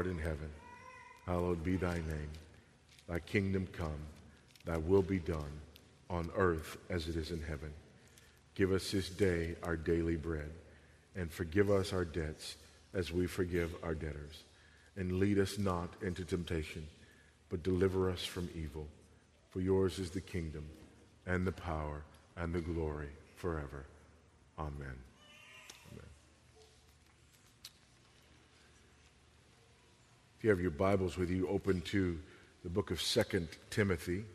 art in heaven, hallowed be thy name. Thy kingdom come, thy will be done on earth as it is in heaven. Give us this day our daily bread, and forgive us our debts as we forgive our debtors. And lead us not into temptation, but deliver us from evil. For yours is the kingdom, and the power, and the glory forever. Amen. Amen. If you have your Bibles with you, open to the book of 2 Timothy.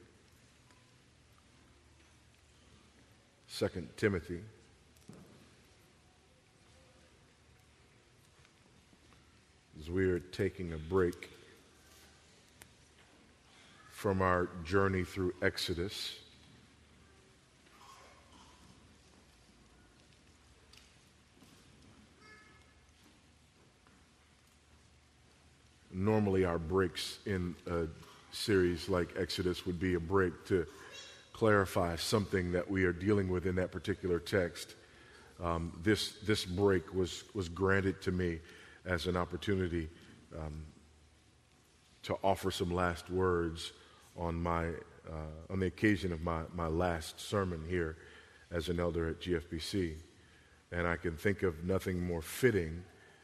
2 Timothy. As we are taking a break from our journey through Exodus, normally our breaks in a series like Exodus would be a break to clarify something that we are dealing with in that particular text. This break was granted to me as an opportunity to offer some last words on the occasion of my last sermon here as an elder at GFBC. And I can think of nothing more fitting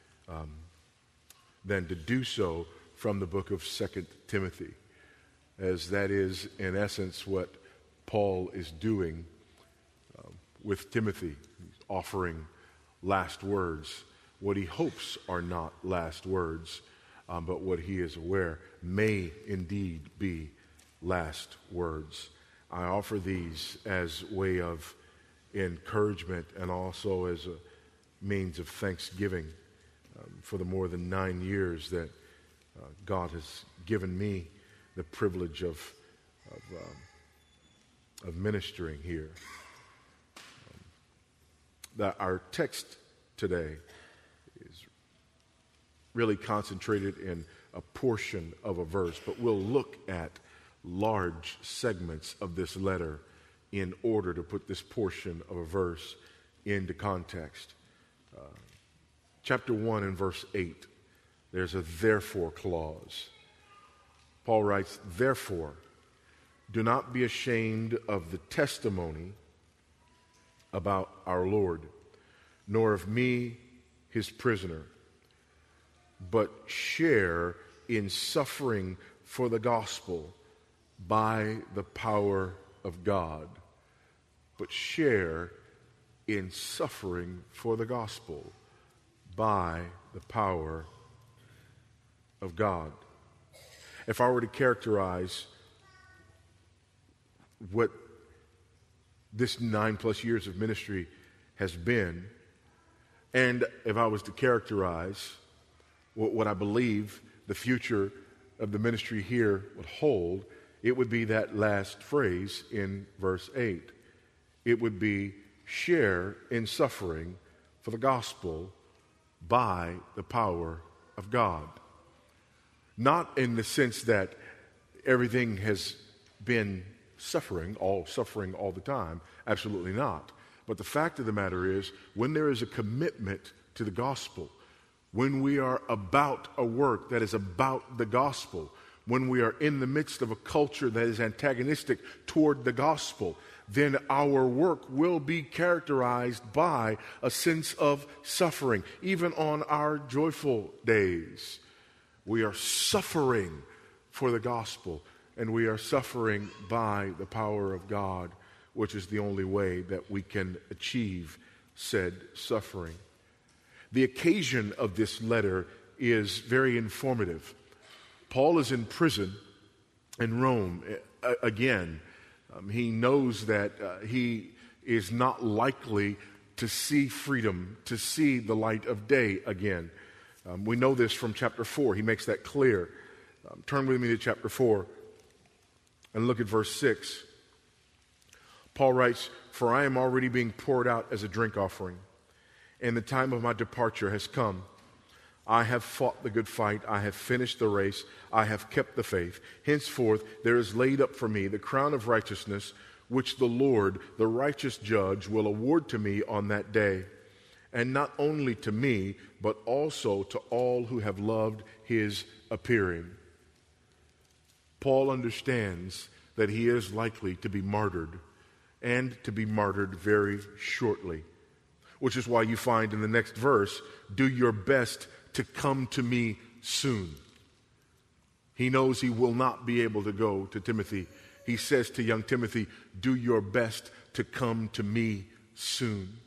than to do so from the book of 2 Timothy, as that is, in essence, what Paul is doing with Timothy. He's offering last words, what he hopes are not last words, but what he is aware may indeed be last words. I offer these as way of encouragement and also as a means of thanksgiving for the more than 9 years that God has given me the privilege of ministering here. That our text today is really concentrated in a portion of a verse, but we'll look at large segments of this letter in order to put this portion of a verse into context. Chapter 1 and verse 8, there's a therefore clause. Paul writes, "Therefore, do not be ashamed of the testimony about our Lord, nor of me, his prisoner, but share in suffering for the gospel by the power of God." But share in suffering for the gospel by the power of God. If I were to characterize what this 9+ years of ministry has been, and if I was to characterize what I believe the future of the ministry here would hold, it would be that last phrase in verse 8. It would be share in suffering for the gospel by the power of God. Not in the sense that everything has been suffering all the time. Absolutely not. But the fact of the matter is, when there is a commitment to the gospel, when we are about a work that is about the gospel, when we are in the midst of a culture that is antagonistic toward the gospel, then our work will be characterized by a sense of suffering. Even on our joyful days, we are suffering for the gospel, and we are suffering by the power of God, which is the only way that we can achieve said suffering. The occasion of this letter is very informative. Paul is in prison in Rome again. He knows that he is not likely to see freedom, to see the light of day again. We know this from chapter 4. He makes that clear. Turn with me to chapter 4 and look at verse 6. Paul writes, "For I am already being poured out as a drink offering, and the time of my departure has come. I have fought the good fight. I have finished the race. I have kept the faith. Henceforth there is laid up for me the crown of righteousness, which the Lord, the righteous judge, will award to me on that day. and not only to me, but also to all who have loved his appearing. Paul understands that he is likely to be martyred, and to be martyred very shortly, which is why you find in the next verse, do your best to come to me soon. He knows he will not be able to go to Timothy. He says to young Timothy, do your best to come to me soon.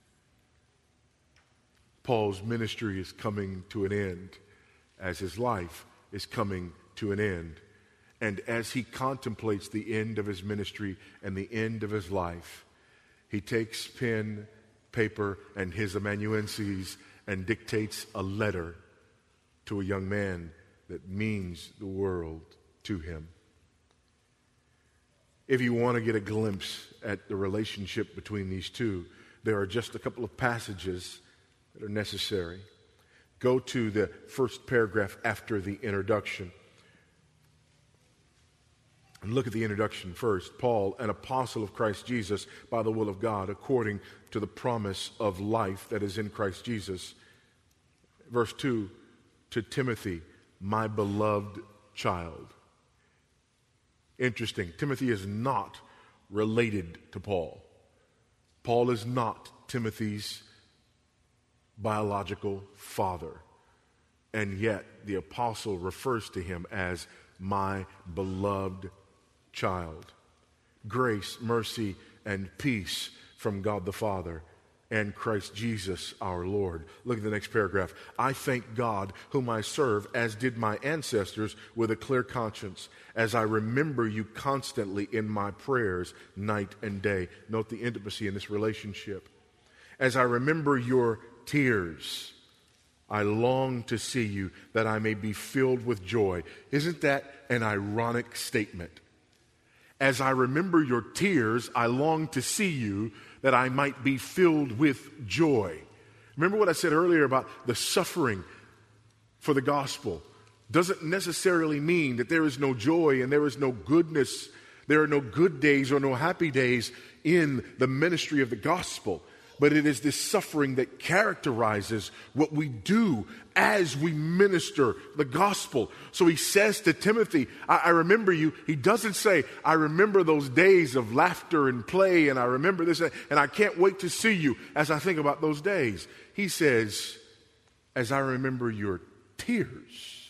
Paul's ministry is coming to an end as his life is coming to an end. And as he contemplates the end of his ministry and the end of his life, he takes pen, paper, and his amanuenses and dictates a letter to a young man that means the world to him. If you want to get a glimpse at the relationship between these two, there are just a couple of passages that are necessary. Go to the first paragraph after the introduction. And look at the introduction first. Paul, an apostle of Christ Jesus, by the will of God, according to the promise of life that is in Christ Jesus. Verse 2, to Timothy, my beloved child. Interesting. Timothy is not related to Paul. Paul is not Timothy's biological father. And yet the apostle refers to him as my beloved child. Grace, mercy, and peace from God the Father and Christ Jesus our Lord. Look at the next paragraph. I thank God whom I serve, as did my ancestors, with a clear conscience, as I remember you constantly in my prayers night and day. Note the intimacy in this relationship. As I remember your tears, I long to see you, that I may be filled with joy. Isn't that an ironic statement? As I remember your tears, I long to see you, that I might be filled with joy. Remember what I said earlier about the suffering for the gospel doesn't necessarily mean that there is no joy and there is no goodness. There are no good days or no happy days in the ministry of the gospel. But it is this suffering that characterizes what we do as we minister the gospel. So he says to Timothy, I remember you. He doesn't say, I remember those days of laughter and play, and I remember this, and I can't wait to see you as I think about those days. He says, as I remember your tears,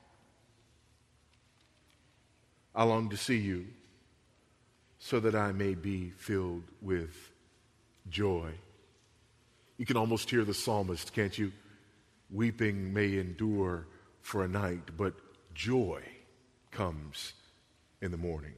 I long to see you so that I may be filled with joy. You can almost hear the psalmist, can't you? Weeping may endure for a night, but joy comes in the morning.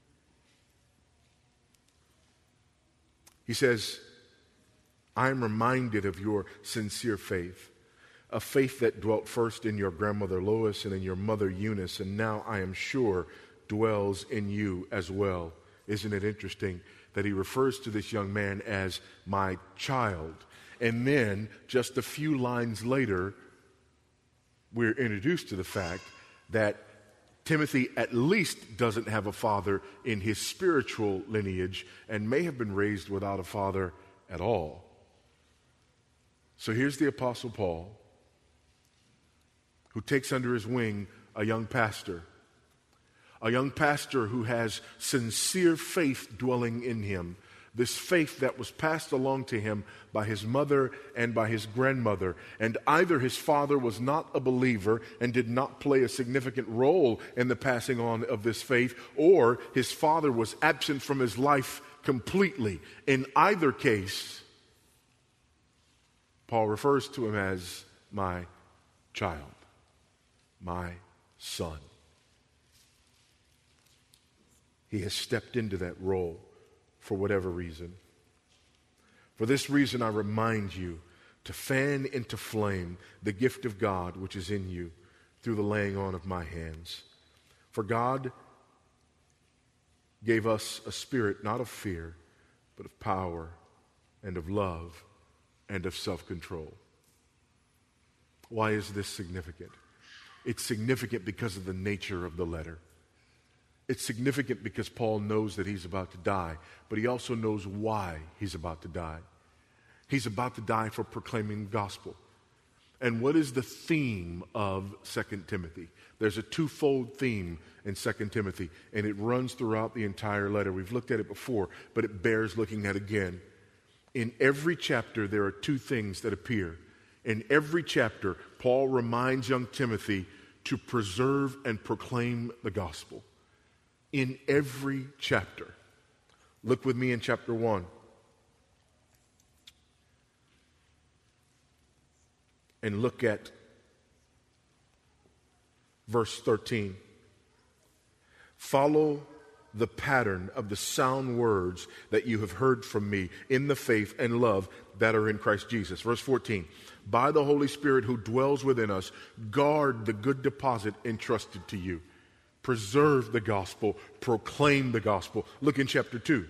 He says, I am reminded of your sincere faith, a faith that dwelt first in your grandmother Lois and in your mother Eunice, and now I am sure dwells in you as well. Isn't it interesting that he refers to this young man as my child? And then, just a few lines later, we're introduced to the fact that Timothy at least doesn't have a father in his spiritual lineage and may have been raised without a father at all. So here's the Apostle Paul, who takes under his wing a young pastor who has sincere faith dwelling in him. This faith that was passed along to him by his mother and by his grandmother. And either his father was not a believer and did not play a significant role in the passing on of this faith, or his father was absent from his life completely. In either case, Paul refers to him as my child, my son. He has stepped into that role for whatever reason. For this reason, I remind you to fan into flame the gift of God which is in you through the laying on of my hands. For God gave us a spirit not of fear, but of power and of love and of self-control. Why is this significant? It's significant because of the nature of the letter. It's significant because Paul knows that he's about to die, but he also knows why he's about to die. He's about to die for proclaiming the gospel. And what is the theme of 2 Timothy? There's a twofold theme in 2 Timothy, and it runs throughout the entire letter. We've looked at it before, but it bears looking at again. In every chapter, there are two things that appear. In every chapter, Paul reminds young Timothy to preserve and proclaim the gospel. In every chapter. Look with me in chapter 1. And look at verse 13. Follow the pattern of the sound words that you have heard from me in the faith and love that are in Christ Jesus. Verse 14. By the Holy Spirit who dwells within us, guard the good deposit entrusted to you. Preserve the gospel, proclaim the gospel. Look in chapter 2.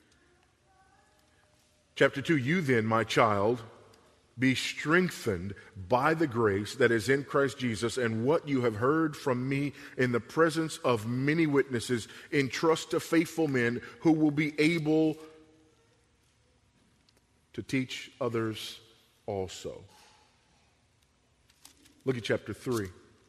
Chapter 2, you then, my child, be strengthened by the grace that is in Christ Jesus, and what you have heard from me in the presence of many witnesses, entrust to faithful men who will be able to teach others also. Look at chapter 3.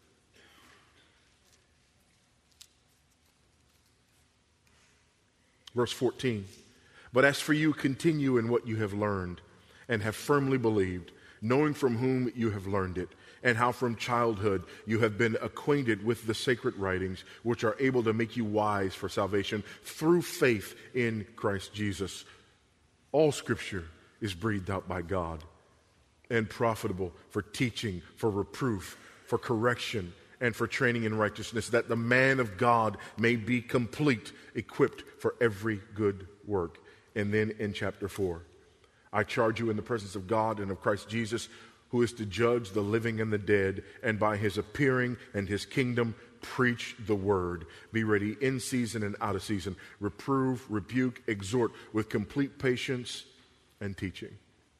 Verse 14. But as for you, continue in what you have learned and have firmly believed, knowing from whom you have learned it, and how from childhood you have been acquainted with the sacred writings, which are able to make you wise for salvation through faith in Christ Jesus. All Scripture is breathed out by God and profitable for teaching, for reproof, for correction, and for training in righteousness, that the man of God may be complete, equipped for every good work. And then in chapter 4, I charge you in the presence of God and of Christ Jesus, who is to judge the living and the dead, and by his appearing and his kingdom, preach the word. Be ready in season and out of season. Reprove, rebuke, exhort with complete patience and teaching.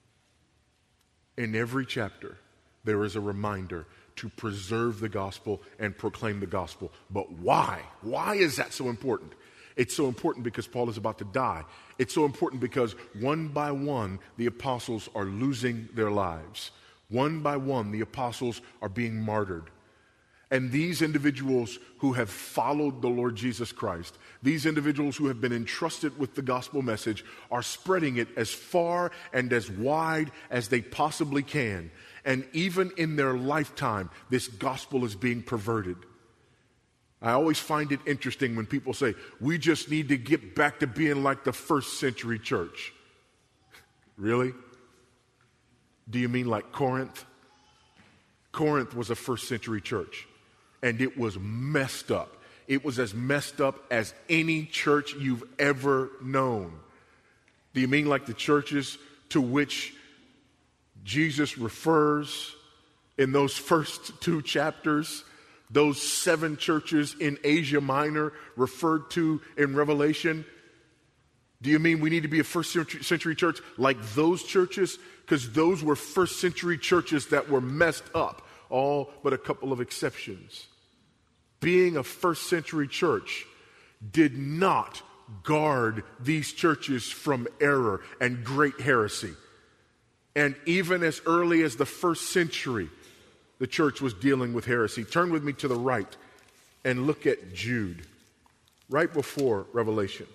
In every chapter, there is a reminder to preserve the gospel and proclaim the gospel. But why? Why is that so important? It's so important because Paul is about to die. It's so important because one by one, the apostles are losing their lives. One by one, the apostles are being martyred. And these individuals who have followed the Lord Jesus Christ, these individuals who have been entrusted with the gospel message, are spreading it as far and as wide as they possibly can. And even in their lifetime, this gospel is being perverted. I always find it interesting when people say, we just need to get back to being like the first century church. Really? Do you mean like Corinth? Corinth was a first century church, and it was messed up. It was as messed up as any church you've ever known. Do you mean like the churches to which Jesus refers in those first 2 chapters? Those 7 churches in Asia Minor referred to in Revelation? Do you mean we need to be a first century church like those churches? Because those were first century churches that were messed up, all but a couple of exceptions. Being a first century church did not guard these churches from error and great heresy. And even as early as the first century, the church was dealing with heresy. Turn with me to the right and look at Jude, right before Revelation.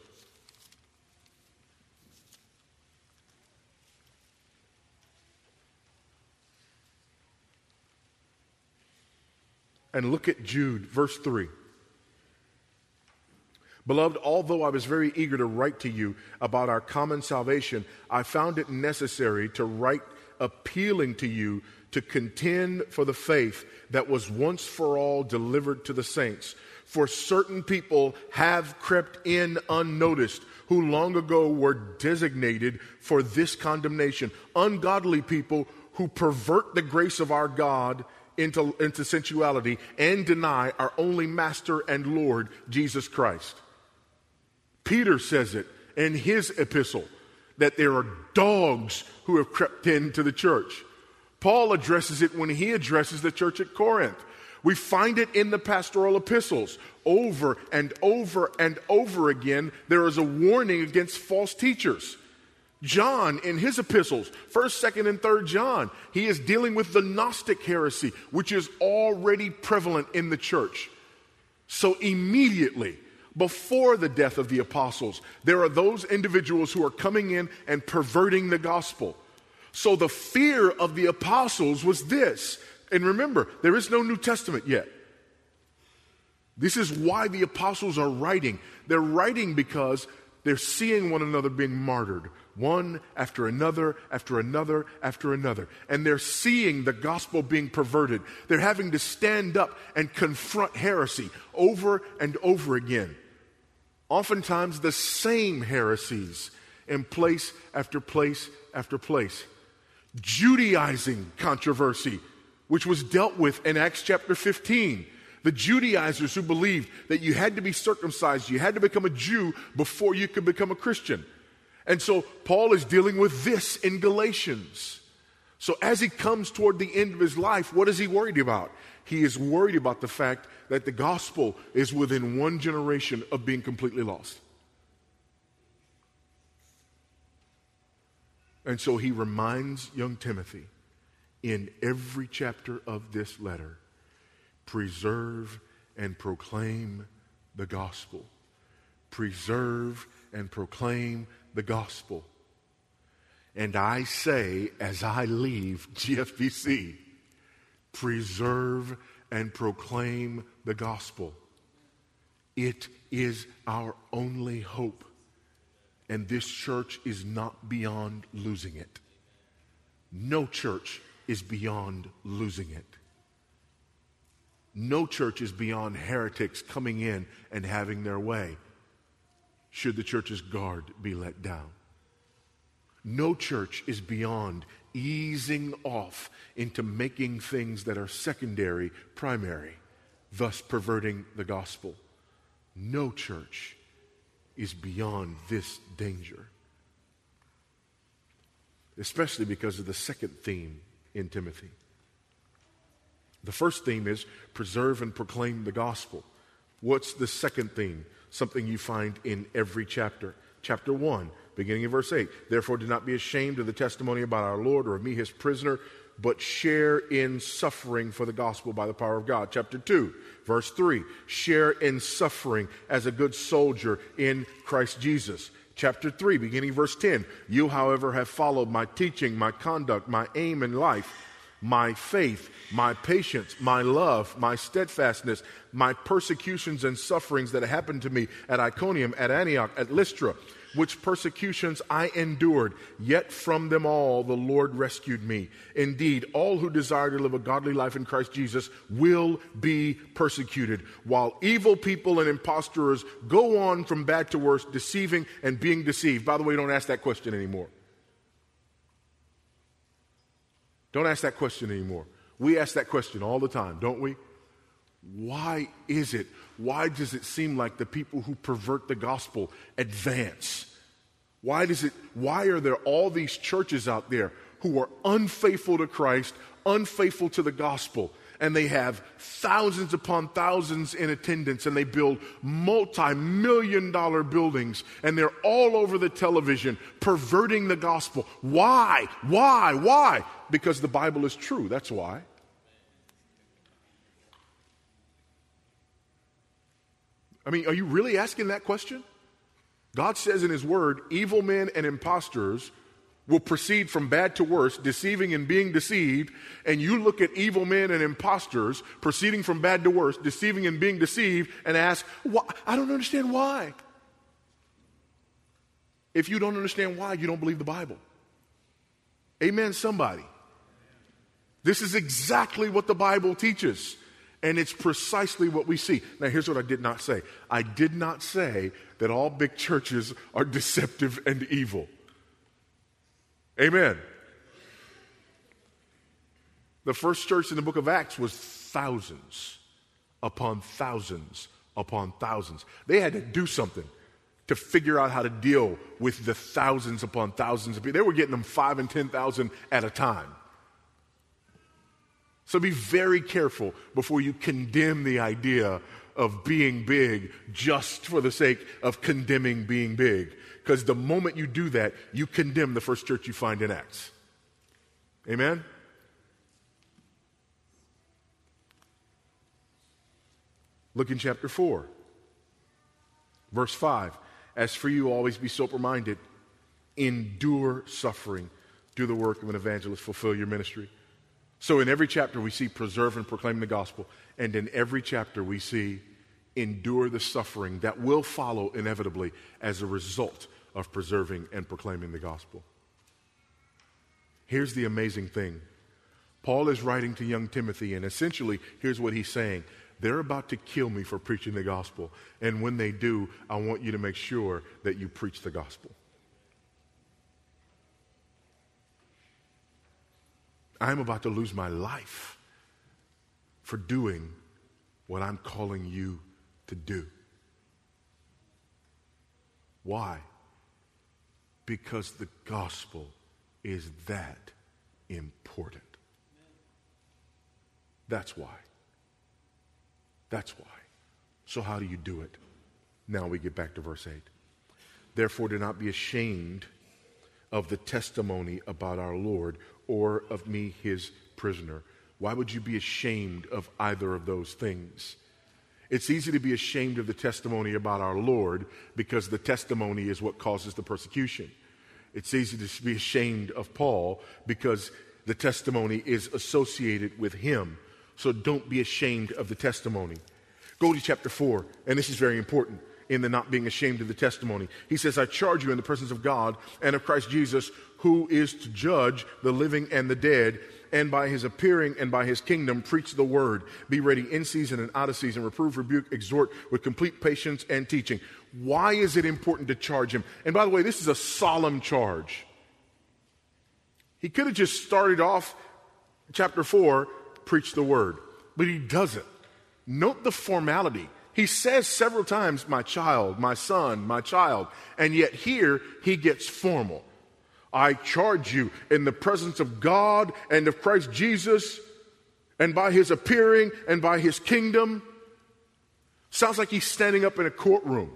And look at Jude, verse 3. Beloved, although I was very eager to write to you about our common salvation, I found it necessary to write appealing to you to contend for the faith that was once for all delivered to the saints. For certain people have crept in unnoticed, who long ago were designated for this condemnation. Ungodly people who pervert the grace of our God into sensuality and deny our only Master and Lord, Jesus Christ. Peter says it in his epistle, that there are dogs who have crept into the church. Paul addresses it when he addresses the church at Corinth. We find it in the pastoral epistles. Over and over and over again, there is a warning against false teachers. John, in his epistles, 1st, 2nd, and 3rd John, he is dealing with the Gnostic heresy, which is already prevalent in the church. So immediately, before the death of the apostles, there are those individuals who are coming in and perverting the gospel. So the fear of the apostles was this. And remember, there is no New Testament yet. This is why the apostles are writing. They're writing because they're seeing one another being martyred, one after another, after another, after another. And they're seeing the gospel being perverted. They're having to stand up and confront heresy over and over again. Oftentimes the same heresies in place after place after place. Judaizing controversy, which was dealt with in Acts chapter 15. The Judaizers who believed that you had to be circumcised, you had to become a Jew before you could become a Christian. And so Paul is dealing with this in Galatians. So as he comes toward the end of his life, what is he worried about? He is worried about the fact that the gospel is within one generation of being completely lost. And so he reminds young Timothy in every chapter of this letter, preserve and proclaim the gospel. Preserve and proclaim the gospel. And I say, as I leave GFBC, preserve and proclaim the gospel. It is our only hope. And this church is not beyond losing it. No church is beyond losing it. No church is beyond heretics coming in and having their way, should the church's guard be let down. No church is beyond easing off into making things that are secondary primary, thus perverting the gospel. No church is beyond this danger, especially because of the second theme in Timothy. The first theme is preserve and proclaim the gospel. What's the second theme? Something you find in every chapter. Chapter 1, beginning in verse 8. Therefore, do not be ashamed of the testimony about our Lord or of me, his prisoner, but share in suffering for the gospel by the power of God. Chapter 2, verse 3. Share in suffering as a good soldier in Christ Jesus. Chapter 3, beginning verse 10. You, however, have followed my teaching, my conduct, my aim in life, my faith, my patience, my love, my steadfastness, my persecutions and sufferings that happened to me at Iconium, at Antioch, at Lystra, which persecutions I endured, yet from them all the Lord rescued me. Indeed, all who desire to live a godly life in Christ Jesus will be persecuted, while evil people and impostors go on from bad to worse, deceiving and being deceived. By the way, don't ask that question anymore. Don't ask that question anymore. We ask that question all the time, don't we? Why is it? Why does it seem like the people who pervert the gospel advance? Why are there all these churches out there who are unfaithful to Christ, unfaithful to the gospel, and they have thousands upon thousands in attendance, and they build multi-million-dollar buildings, and they're all over the television perverting the gospel? Why? Why? Because the Bible is true. That's why. I mean, are you really asking that question? God says in his word, evil men and impostors will proceed from bad to worse, deceiving and being deceived, and you look at evil men and impostors proceeding from bad to worse, deceiving and being deceived, and ask, why? I don't understand why. If you don't understand why, you don't believe the Bible. Amen, somebody. This is exactly what the Bible teaches, and it's precisely what we see. Now, here's what I did not say. I did not say that all big churches are deceptive and evil. Amen. The first church in the book of Acts was thousands upon thousands upon thousands. They had to do something to figure out how to deal with the thousands upon thousands of people. They were getting them 5,000 and 10,000 at a time. So be very careful before you condemn the idea of being big just for the sake of condemning being big. Because the moment you do that, you condemn the first church you find in Acts. Amen? Look in chapter 4, verse 5. As for you, always be sober-minded, endure suffering, do the work of an evangelist, fulfill your ministry. So in every chapter we see preserve and proclaim the gospel, and in every chapter we see endure the suffering that will follow inevitably as a result of preserving and proclaiming the gospel. Here's the amazing thing. Paul is writing to young Timothy, and essentially here's what he's saying. They're about to kill me for preaching the gospel, and when they do, I want you to make sure that you preach the gospel. I'm about to lose my life for doing what I'm calling you to do. Why? Because the gospel is that important. That's why. That's why. So how do you do it? Now we get back to verse 8. Therefore, do not be ashamed of the testimony about our Lord or of me, his prisoner. Why would you be ashamed of either of those things? It's easy to be ashamed of the testimony about our Lord because the testimony is what causes the persecution. It's easy to be ashamed of Paul because the testimony is associated with him. So don't be ashamed of the testimony. Go to chapter 4, and this is very important in the not being ashamed of the testimony. He says, I charge you in the presence of God and of Christ Jesus, who is to judge the living and the dead, and by his appearing and by his kingdom preach the word. Be ready in season and out of season, reprove, rebuke, exhort with complete patience and teaching. Why is it important to charge him? And by the way, this is a solemn charge. He could have just started off chapter 4, preach the word, but he doesn't. Note the formality. He says several times, my child, my son, my child, and yet here he gets formal. I charge you in the presence of God and of Christ Jesus and by his appearing and by his kingdom. Sounds like he's standing up in a courtroom.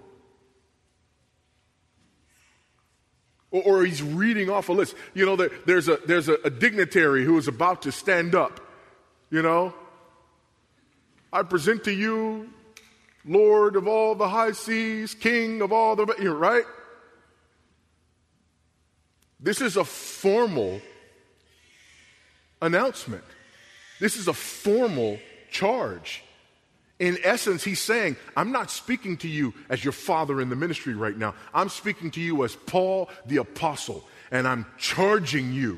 Or he's reading off a list. You know, there's a dignitary who is about to stand up. You know, I present to you, Lord of all the high seas, King of all the, right? This is a formal announcement. This is a formal charge. In essence, he's saying, I'm not speaking to you as your father in the ministry right now. I'm speaking to you as Paul the apostle, and I'm charging you.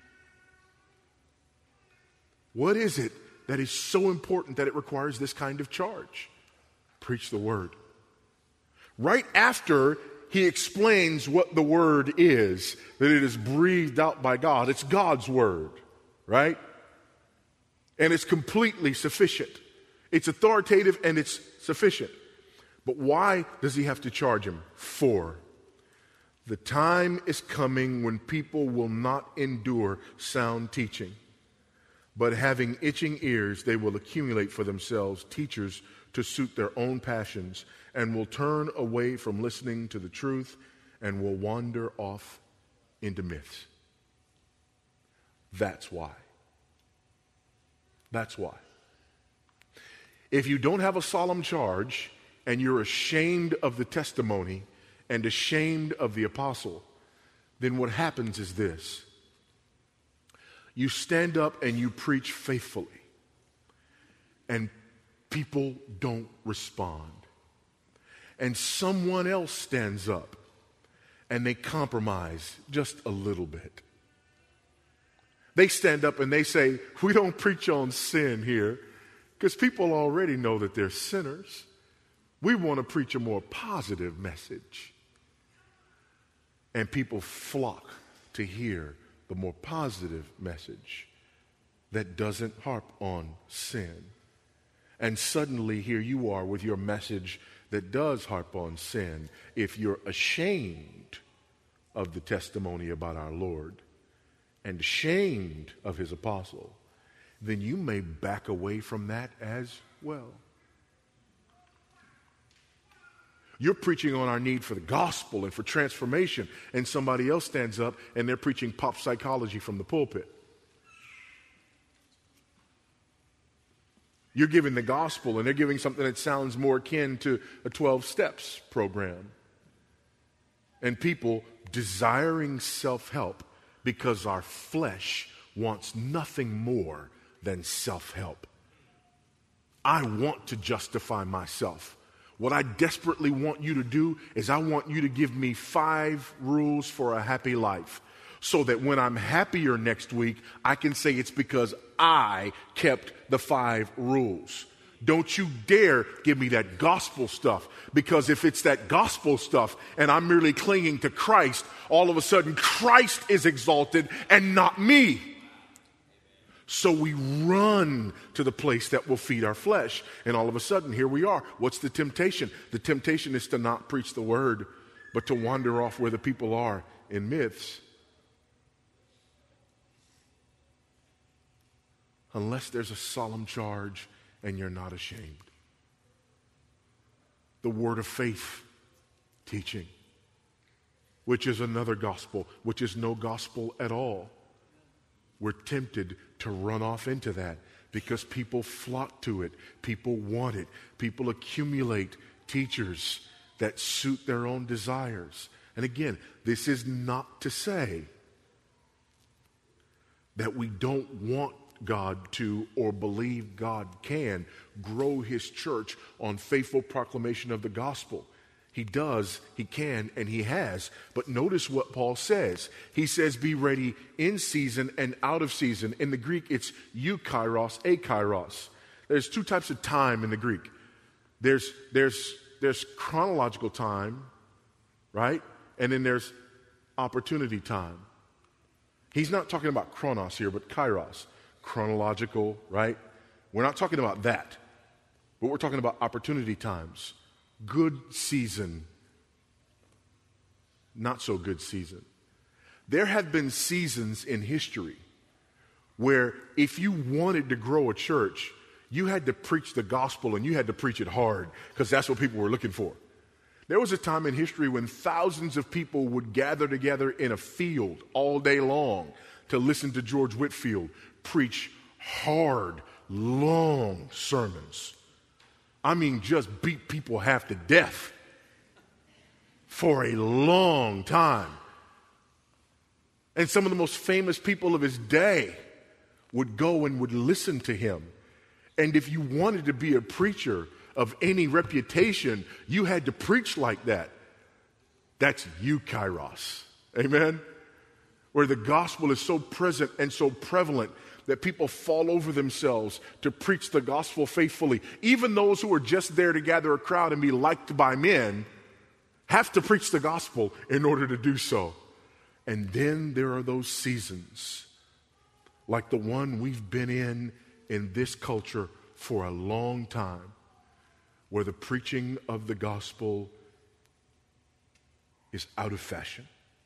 What is it that is so important that it requires this kind of charge? Preach the word. Right after he explains what the word is, that it is breathed out by God. It's God's word, right? And it's completely sufficient. It's authoritative and it's sufficient. But why does he have to charge him? For the time is coming when people will not endure sound teaching, but having itching ears, they will accumulate for themselves teachers to suit their own passions, and will turn away from listening to the truth and will wander off into myths. That's why. That's why. If you don't have a solemn charge and you're ashamed of the testimony and ashamed of the apostle, then what happens is this. You stand up and you preach faithfully, and people don't respond. And someone else stands up and they compromise just a little bit. They stand up and they say, we don't preach on sin here because people already know that they're sinners. We want to preach a more positive message. And people flock to hear the more positive message that doesn't harp on sin. And suddenly here you are with your message that does harp on sin. If you're ashamed of the testimony about our Lord and ashamed of his apostle, then you may back away from that as well. You're preaching on our need for the gospel and for transformation, and somebody else stands up and they're preaching pop psychology from the pulpit. You're giving the gospel, and they're giving something that sounds more akin to a 12 steps program. And people desiring self-help because our flesh wants nothing more than self-help. I want to justify myself. What I desperately want you to do is I want you to give me 5 rules for a happy life, so that when I'm happier next week, I can say it's because I kept the 5 rules. Don't you dare give me that gospel stuff, because if it's that gospel stuff and I'm merely clinging to Christ, all of a sudden Christ is exalted and not me. So we run to the place that will feed our flesh, and all of a sudden here we are. What's the temptation? The temptation is to not preach the word, but to wander off where the people are in myths. Unless there's a solemn charge and you're not ashamed. The word of faith teaching, which is another gospel, which is no gospel at all. We're tempted to run off into that because people flock to it. People want it. People accumulate teachers that suit their own desires. And again, this is not to say that we don't want God to, or believe God can, grow his church on faithful proclamation of the gospel. He does, he can, and he has. But notice what Paul says. He says, be ready in season and out of season. In the Greek, it's eukairos, akairos. There's 2 types of time in the Greek. There's chronological time, right? And then there's opportunity time. He's not talking about chronos here, but kairos. Chronological, right? We're not talking about that, but we're talking about opportunity times. Good season, not so good season. There have been seasons in history where if you wanted to grow a church, you had to preach the gospel, and you had to preach it hard, because that's what people were looking for. There was a time in history when thousands of people would gather together in a field all day long to listen to George Whitefield preach hard, long sermons. I mean, just beat people half to death for a long time. And some of the most famous people of his day would go and would listen to him. And if you wanted to be a preacher of any reputation, you had to preach like that. That's eukairos. Amen? Where the gospel is so present and so prevalent that people fall over themselves to preach the gospel faithfully. Even those who are just there to gather a crowd and be liked by men have to preach the gospel in order to do so. And then there are those seasons, like the one we've been in this culture for a long time, where the preaching of the gospel is out of fashion.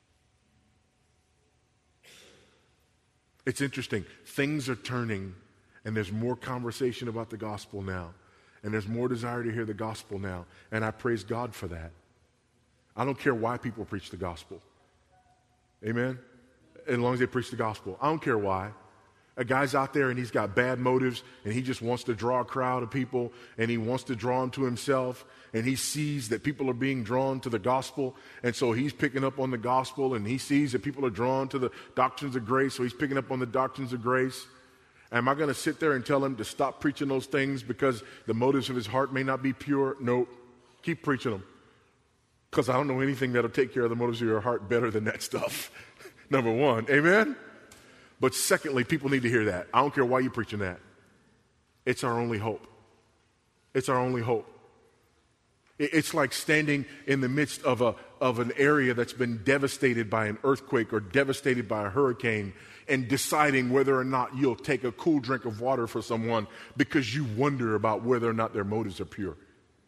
It's interesting. Things are turning, and there's more conversation about the gospel now, and there's more desire to hear the gospel now, and I praise God for that. I don't care why people preach the gospel. Amen? As long as they preach the gospel. I don't care why. A guy's out there and he's got bad motives, and he just wants to draw a crowd of people, and he wants to draw them to himself, and he sees that people are being drawn to the gospel, and so he's picking up on the gospel, and he sees that people are drawn to the doctrines of grace, so he's picking up on the doctrines of grace. Am I going to sit there and tell him to stop preaching those things because the motives of his heart may not be pure? No. Keep preaching them, because I don't know anything that'll take care of the motives of your heart better than that stuff. Number one. Amen? But secondly, people need to hear that. I don't care why you're preaching that. It's our only hope. It's our only hope. It's like standing in the midst of an area that's been devastated by an earthquake or devastated by a hurricane, and deciding whether or not you'll take a cool drink of water for someone because you wonder about whether or not their motives are pure.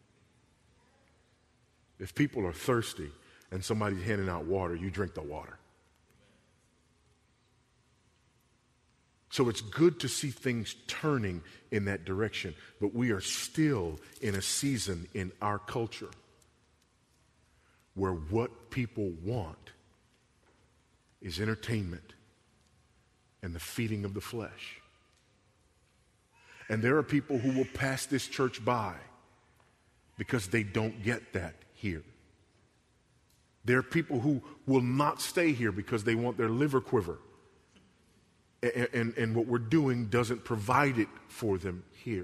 If people are thirsty and somebody's handing out water, you drink the water. So it's good to see things turning in that direction, but we are still in a season in our culture where what people want is entertainment and the feeding of the flesh. And there are people who will pass this church by because they don't get that here. There are people who will not stay here because they want their liver quiver. And what we're doing doesn't provide it for them here.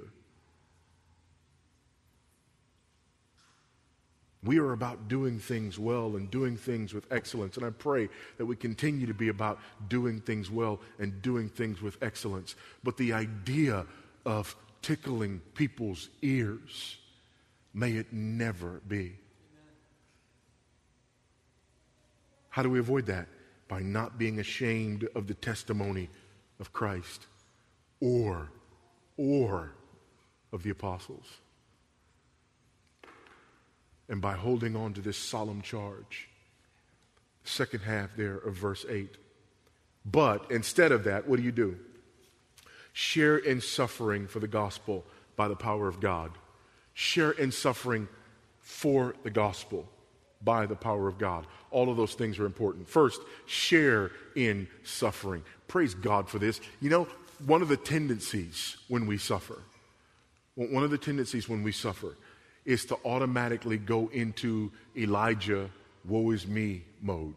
We are about doing things well and doing things with excellence. And I pray that we continue to be about doing things well and doing things with excellence. But the idea of tickling people's ears, may it never be. How do we avoid that? By not being ashamed of the testimony of Christ or of the apostles. And by holding on to this solemn charge. The second half there of verse 8. But instead of that, what do? Share in suffering for the gospel by the power of God. Share in suffering for the gospel by the power of God. All of those things are important. First, share in suffering. Praise God for this. You know, one of the tendencies when we suffer is to automatically go into Elijah, woe is me mode.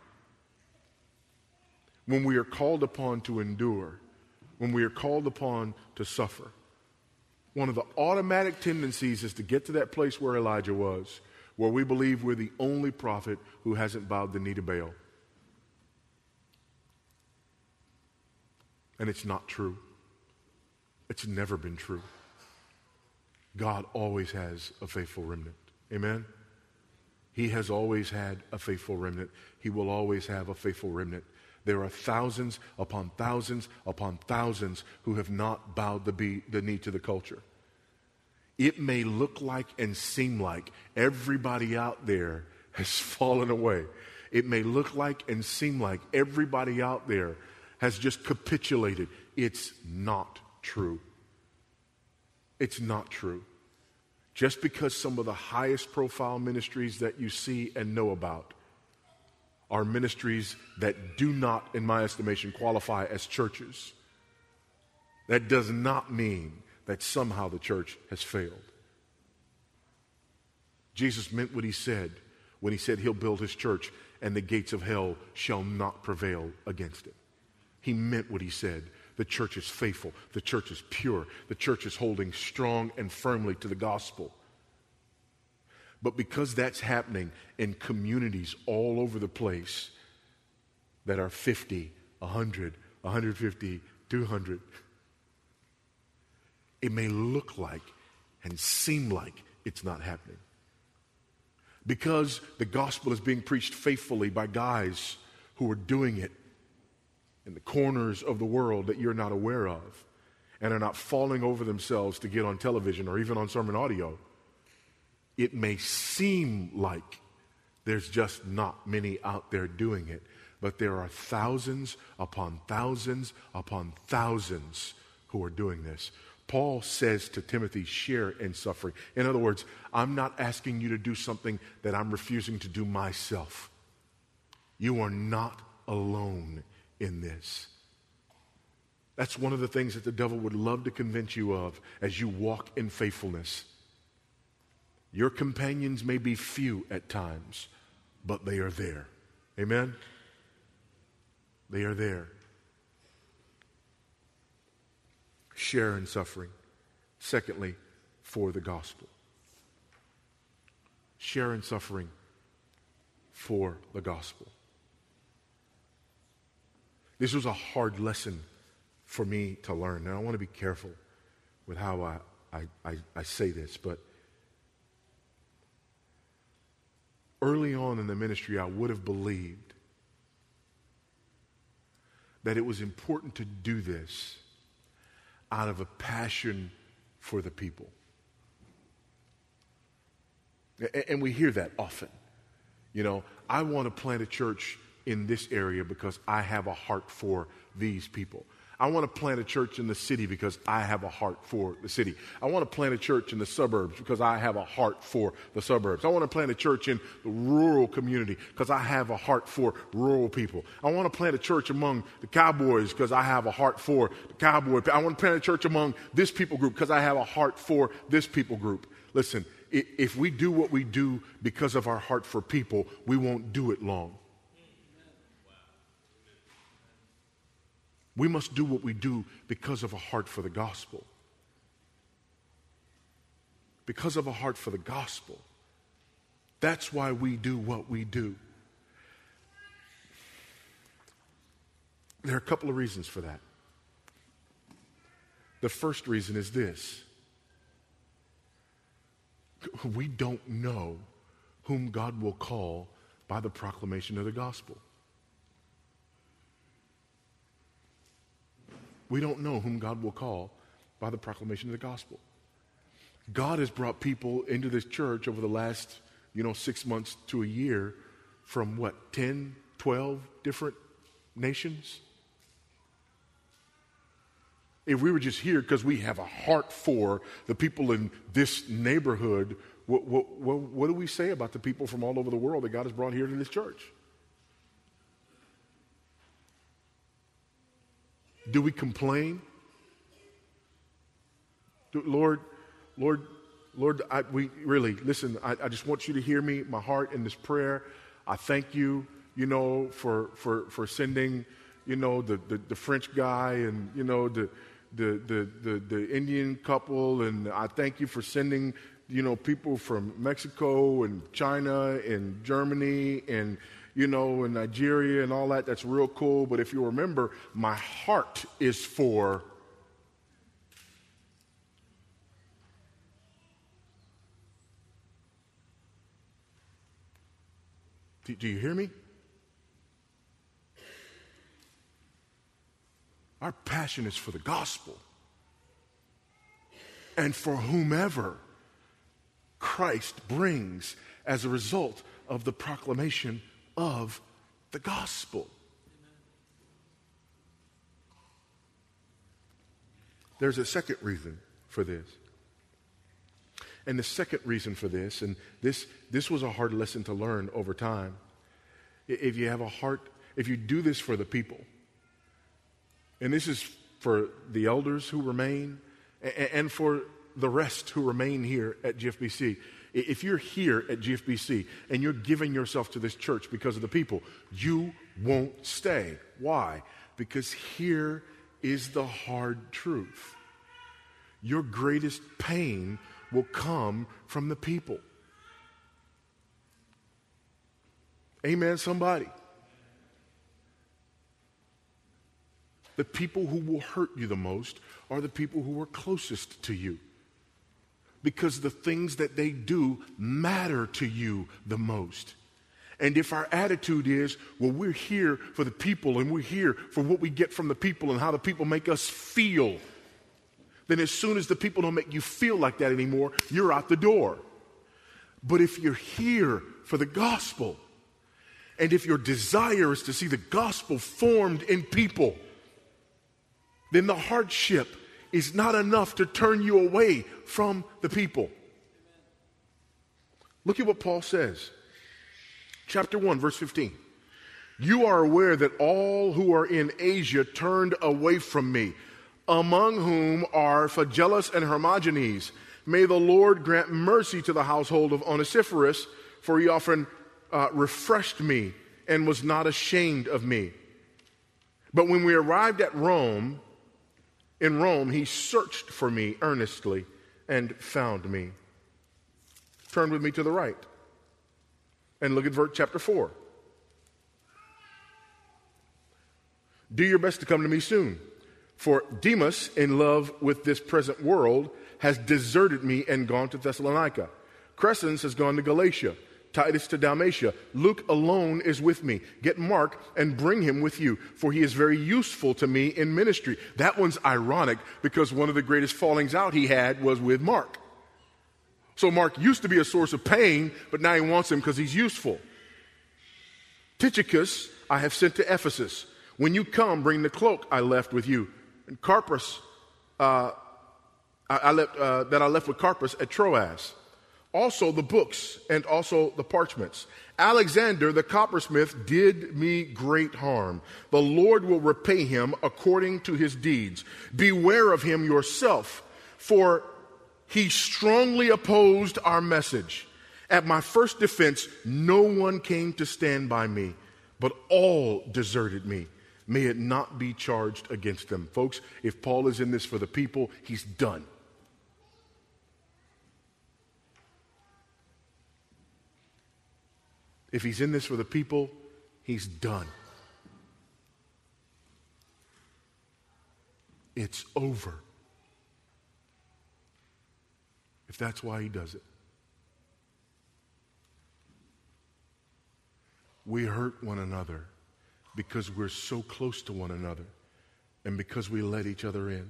When we are called upon to endure, when we are called upon to suffer, one of the automatic tendencies is to get to that place where Elijah was, where we believe we're the only prophet who hasn't bowed the knee to Baal. And it's not true. It's never been true. God always has a faithful remnant. Amen? He has always had a faithful remnant. He will always have a faithful remnant. There are thousands upon thousands upon thousands who have not bowed the knee to the culture. It may look like and seem like everybody out there has fallen away. It may look like and seem like everybody out there has just capitulated. It's not true. It's not true. Just because some of the highest profile ministries that you see and know about are ministries that do not, in my estimation, qualify as churches, that does not mean that somehow the church has failed. Jesus meant what he said when he said he'll build his church and the gates of hell shall not prevail against it. He meant what he said. The church is faithful. The church is pure. The church is holding strong and firmly to the gospel. But because that's happening in communities all over the place that are 50, 100, 150, 200, it may look like and seem like it's not happening. Because the gospel is being preached faithfully by guys who are doing it in the corners of the world that you're not aware of and are not falling over themselves to get on television or even on sermon audio, it may seem like there's just not many out there doing it, but there are thousands upon thousands upon thousands who are doing this. Paul says to Timothy, share in suffering. In other words, I'm not asking you to do something that I'm refusing to do myself. You are not alone in this. That's one of the things that the devil would love to convince you of as you walk in faithfulness. Your companions may be few at times, but they are there. Amen? They are there. Share in suffering. Secondly, for the gospel. Share in suffering for the gospel. This was a hard lesson for me to learn. And I want to be careful with how I say this, but early on in the ministry, I would have believed that it was important to do this out of a passion for the people. And we hear that often. You know, I want to plant a church in this area because I have a heart for these people. I want to plant a church in the city because I have a heart for the city. I want to plant a church in the suburbs because I have a heart for the suburbs. I want to plant a church in the rural community because I have a heart for rural people. I want to plant a church among the cowboys because I have a heart for the cowboy. I want to plant a church among this people group because I have a heart for this people group. Listen, if we do what we do because of our heart for people, we won't do it long. We must do what we do because of a heart for the gospel. Because of a heart for the gospel. That's why we do what we do. There are a couple of reasons for that. The first reason is this. We don't know whom God will call by the proclamation of the gospel. We don't know whom God will call by the proclamation of the gospel. God has brought people into this church over the last, 6 months to a year from 10, 12 different nations? If we were just here because we have a heart for the people in this neighborhood, what do we say about the people from all over the world that God has brought here to this church? Do we complain? Lord, listen, I just want you to hear me, my heart in this prayer. I thank you, for sending, the French guy and, the Indian couple. And I thank you for sending, people from Mexico and China and Germany and, and Nigeria and all that. That's real cool. But if you remember, my heart is for Do you hear me? Our passion is for the gospel and for whomever Christ brings as a result of the proclamation of the gospel. There's a second reason for this. And the second reason for this, and this was a hard lesson to learn over time. If you have a heart, if you do this for the people, and this is for the elders who remain and for the rest who remain here at GFBC. If you're here at GFBC and you're giving yourself to this church because of the people, you won't stay. Why? Because here is the hard truth. Your greatest pain will come from the people. Amen, somebody. The people who will hurt you the most are the people who are closest to you. Because the things that they do matter to you the most. And if our attitude is, well, we're here for the people and we're here for what we get from the people and how the people make us feel, then as soon as the people don't make you feel like that anymore, you're out the door. But if you're here for the gospel, and if your desire is to see the gospel formed in people, then the hardship is not enough to turn you away from the people. Look at what Paul says. Chapter 1, verse 15. You are aware that all who are in Asia turned away from me, among whom are Phygelus and Hermogenes. May the Lord grant mercy to the household of Onesiphorus, for he often refreshed me and was not ashamed of me. But when we arrived at Rome, in Rome, he searched for me earnestly and found me. Turn with me to the right and look at chapter 4. Do your best to come to me soon, for Demas, in love with this present world, has deserted me and gone to Thessalonica. Crescens has gone to Galatia, Titus to Dalmatia. Luke alone is with me. Get Mark and bring him with you, for he is very useful to me in ministry. That one's ironic because one of the greatest fallings out he had was with Mark. So Mark used to be a source of pain, but now he wants him because he's useful. Tychicus I have sent to Ephesus. When you come, bring the cloak I left with you And Carpus, I left with Carpus at Troas. Also the books and also the parchments. Alexander the coppersmith did me great harm. The Lord will repay him according to his deeds. Beware of him yourself, for he strongly opposed our message. At my first defense, no one came to stand by me, but all deserted me. May it not be charged against them. Folks, if Paul is in this for the people, he's done. If he's in this for the people, he's done. It's over. If that's why he does it. We hurt one another because we're so close to one another and because we let each other in.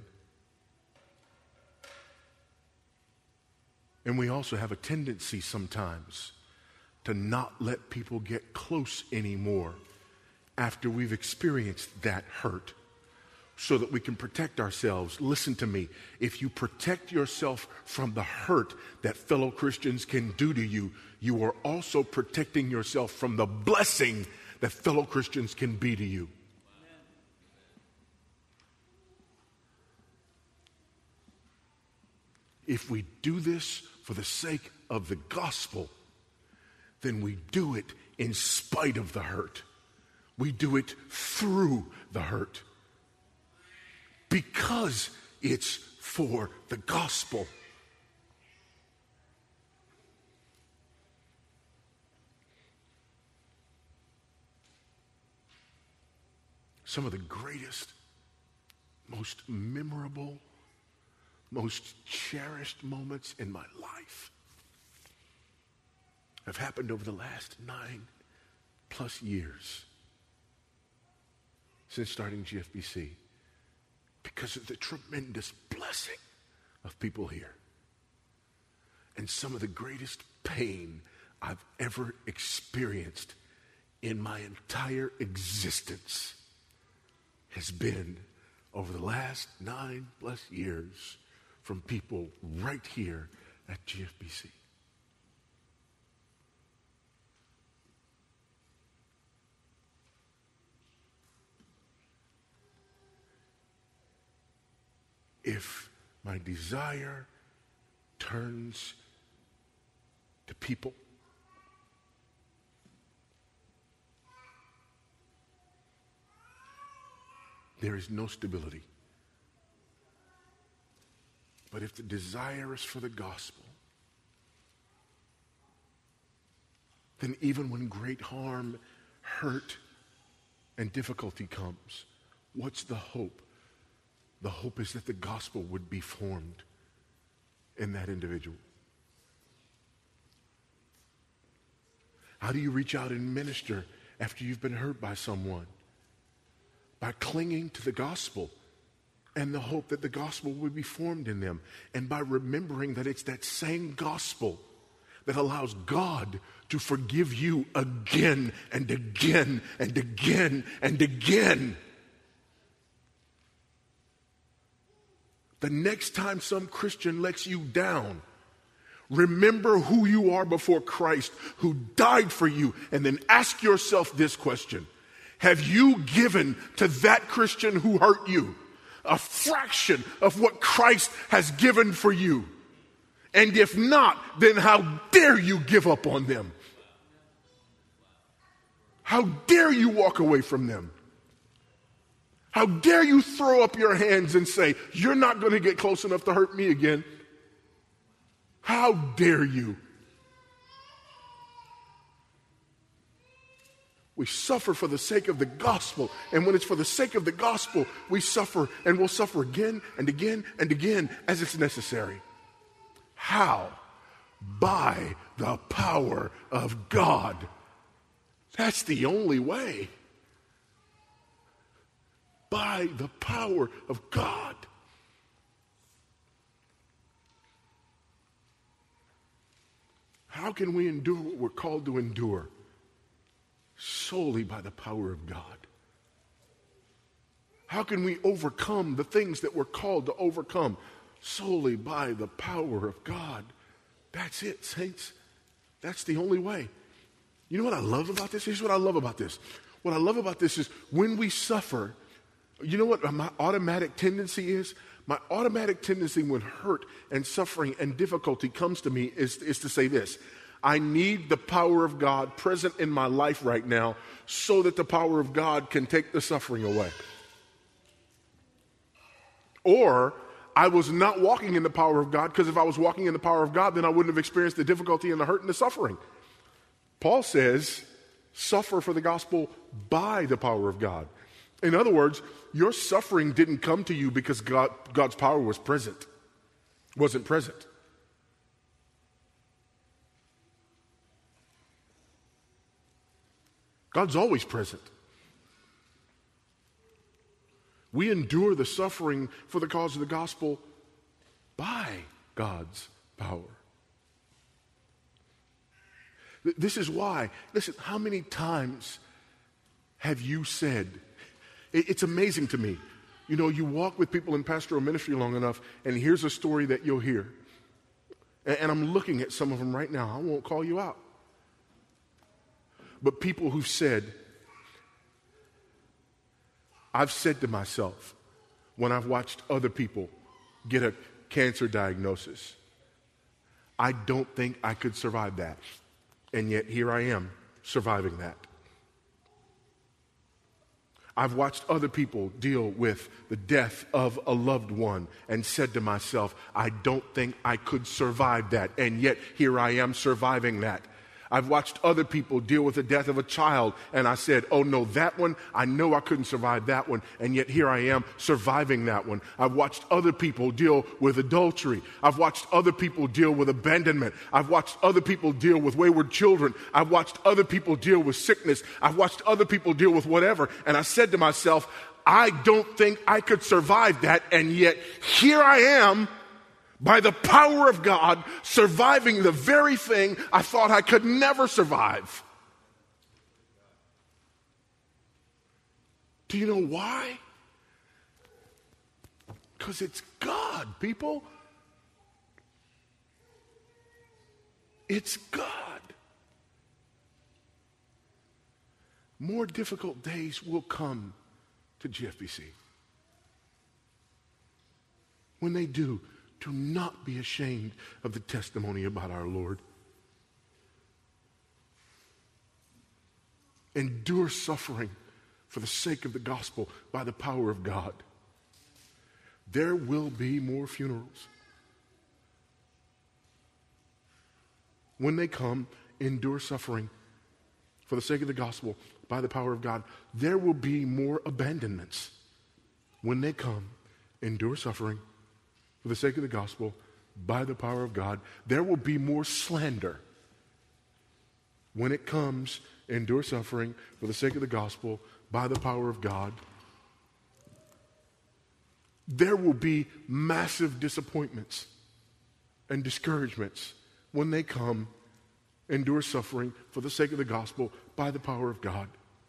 And we also have a tendency sometimes to not let people get close anymore after we've experienced that hurt so that we can protect ourselves. Listen to me. If you protect yourself from the hurt that fellow Christians can do to you, you are also protecting yourself from the blessing that fellow Christians can be to you. If we do this for the sake of the gospel, then we do it in spite of the hurt. We do it through the hurt. Because it's for the gospel. Some of the greatest, most memorable, most cherished moments in my life have happened over the last 9+ years since starting GFBC because of the tremendous blessing of people here. And some of the greatest pain I've ever experienced in my entire existence has been over the last 9+ years from people right here at GFBC. If my desire turns to people, there is no stability. But if the desire is for the gospel, then even when great harm, hurt, and difficulty comes, what's the hope? The hope is that the gospel would be formed in that individual. How do you reach out and minister after you've been hurt by someone? By clinging to the gospel and the hope that the gospel would be formed in them. And by remembering that it's that same gospel that allows God to forgive you again and again and again and again. The next time some Christian lets you down, remember who you are before Christ, who died for you, and then ask yourself this question. Have you given to that Christian who hurt you a fraction of what Christ has given for you? And if not, then how dare you give up on them? How dare you walk away from them? How dare you throw up your hands and say, you're not going to get close enough to hurt me again? How dare you? We suffer for the sake of the gospel. And when it's for the sake of the gospel, we suffer and we'll suffer again and again and again as it's necessary. How? By the power of God. That's the only way. By the power of God. How can we endure what we're called to endure? Solely by the power of God. How can we overcome the things that we're called to overcome? Solely by the power of God. That's it, saints. That's the only way. You know what I love about this? Here's what I love about this. What I love about this is when we suffer, you know what my automatic tendency is? My automatic tendency when hurt and suffering and difficulty comes to me is to say this: I need the power of God present in my life right now so that the power of God can take the suffering away. Or I was not walking in the power of God, because if I was walking in the power of God, then I wouldn't have experienced the difficulty and the hurt and the suffering. Paul says, suffer for the gospel by the power of God. In other words, your suffering didn't come to you because God's power wasn't present. God's always present. We endure the suffering for the cause of the gospel by God's power. This is why, listen, how many times have you said, it's amazing to me, you know, you walk with people in pastoral ministry long enough, and here's a story that you'll hear. And I'm looking at some of them right now. I won't call you out. But people who've said, I've said to myself, when I've watched other people get a cancer diagnosis, I don't think I could survive that. And yet here I am surviving that. I've watched other people deal with the death of a loved one and said to myself, I don't think I could survive that. And yet here I am surviving that. I've watched other people deal with the death of a child, and I said, oh no, that one, I know I couldn't survive that one, and yet here I am surviving that one. I've watched other people deal with adultery. I've watched other people deal with abandonment. I've watched other people deal with wayward children. I've watched other people deal with sickness. I've watched other people deal with whatever, and I said to myself, I don't think I could survive that, and yet here I am, by the power of God, surviving the very thing I thought I could never survive. Do you know why? Because it's God, people. It's God. More difficult days will come to GFBC. When they do not be ashamed of the testimony about our Lord. Endure suffering for the sake of the gospel by the power of God. There will be more funerals. When they come, endure suffering for the sake of the gospel by the power of God. There will be more abandonments. When they come, endure suffering for the sake of the gospel, by the power of God. There will be more slander. When it comes, endure suffering for the sake of the gospel, by the power of God. There will be massive disappointments and discouragements. When they come, endure suffering for the sake of the gospel, by the power of God.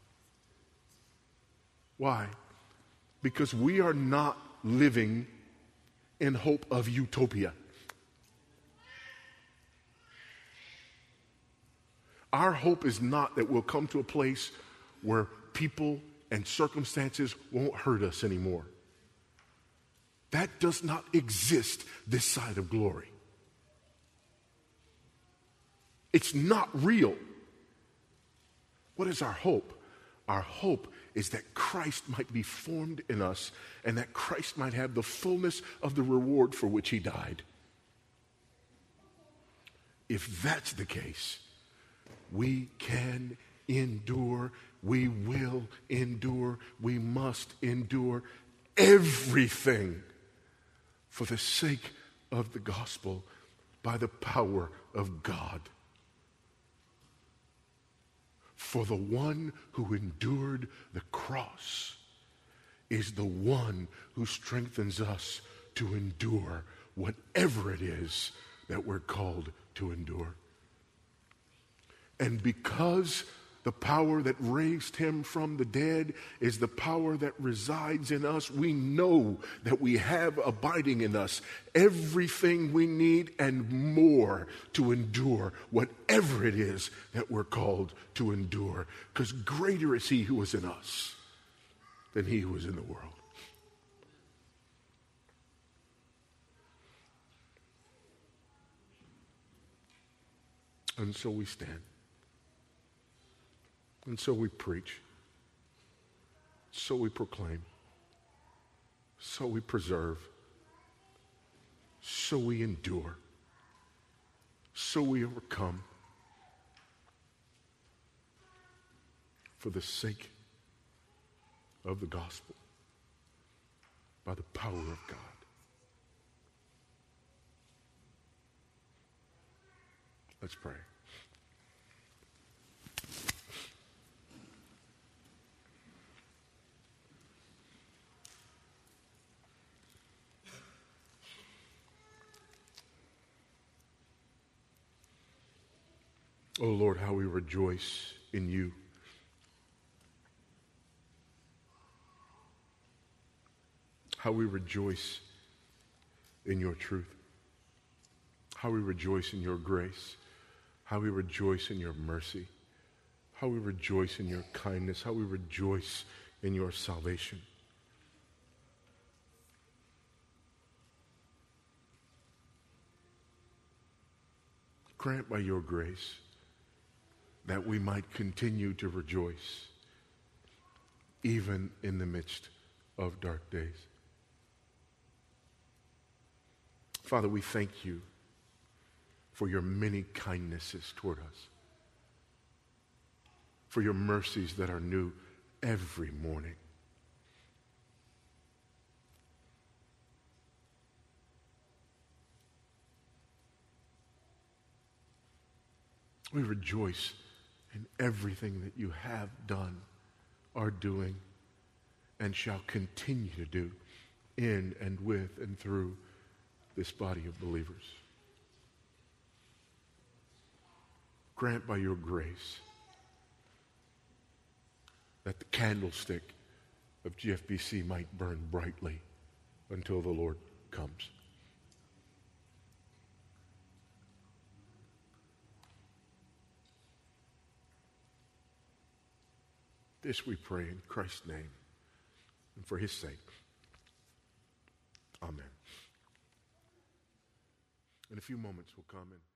Why? Because we are not living in hope of utopia. Our hope is not that we'll come to a place where people and circumstances won't hurt us anymore. That does not exist this side of glory. It's not real. What is our hope? Our hope is that Christ might be formed in us and that Christ might have the fullness of the reward for which he died. If that's the case, we can endure, we will endure, we must endure everything for the sake of the gospel by the power of God. For the one who endured the cross is the one who strengthens us to endure whatever it is that we're called to endure. And because The power that raised him from the dead is the power that resides in us. We know that we have abiding in us everything we need and more to endure whatever it is that we're called to endure. Because greater is he who is in us than he who is in the world. And so we stand. And so we preach. So we proclaim. So we preserve. So we endure. So we overcome. For the sake of the gospel. By the power of God. Let's pray. Oh Lord, how we rejoice in you. How we rejoice in your truth. How we rejoice in your grace. How we rejoice in your mercy. How we rejoice in your kindness. How we rejoice in your salvation. Grant by your grace that we might continue to rejoice even in the midst of dark days. Father, we thank you for your many kindnesses toward us, for your mercies that are new every morning. We rejoice in everything that you have done, are doing, and shall continue to do in and with and through this body of believers. Grant by your grace that the candlestick of GFBC might burn brightly until the Lord comes. This we pray in Christ's name and for his sake. Amen. In a few moments we'll come in.